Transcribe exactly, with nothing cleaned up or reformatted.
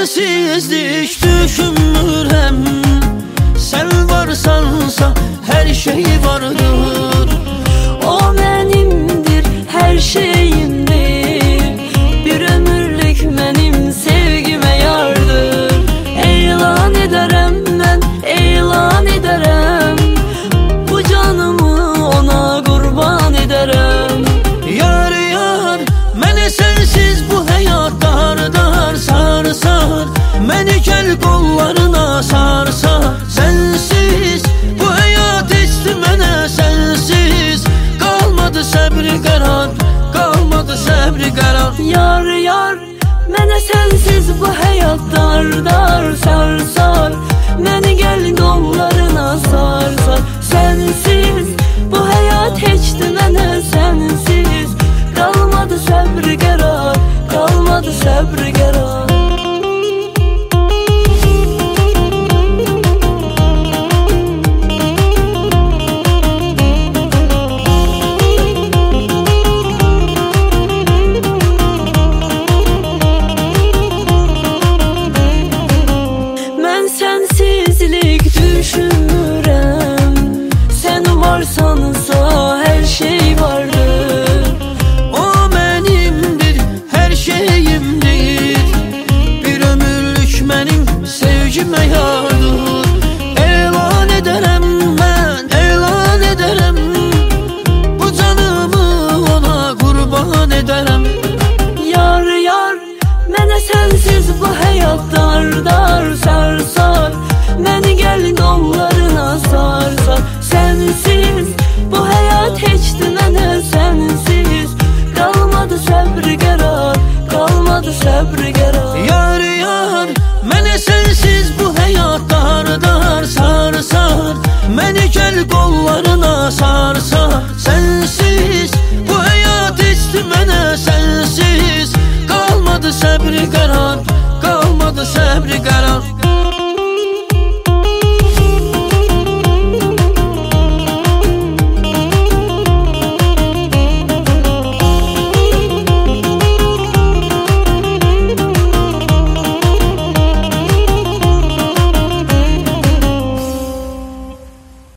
sensizlik düşünmürəm. Sen varsansa her şey vardır. O benimdir, her şeyimdir. Bir ömürlük benim sevgime yardır. Elan ederim ben, elan ederim. Bu canımı ona kurban ederim. Yar yar, məni sensiz bu hayat dar dar sarsar. Məni gel kollarına sarsar. Sensiz bu hayat içti mənə sensiz. Kalmadı səbri qərar, kalmadı səbri qərar. Yar yar, mənə sensiz bu hayat dar dar sarsar. Məni gel kollarına sarsar. Sensiz bu hayat hiçti mənə sensiz. Kalmadı səbri qərar, kalmadı səbri qərar. Sensizlik düşünürəm. Sen varsansa her şey vardır. O benimdir, her şeyimdir. Bir ömürlük benim sevgime yardır. Elan ederim ben, elan ederim. Bu canımı ona kurban ederim. Yar yar, mənə sensiz bu hayat dar dar sarsar. Məni gel kollarına sarsar. Sensiz bu hayat hiçti mənə sensiz. Kalmadı səbri qərar, kalmadı səbri qərar. Yar yar, mənə sensiz bu hayat dar dar sarsar. Məni gel kollarına sarsar. Sensiz bu hayat içti mənə sensiz. Kalmadı səbri qərar, kalmadı səbri qərar.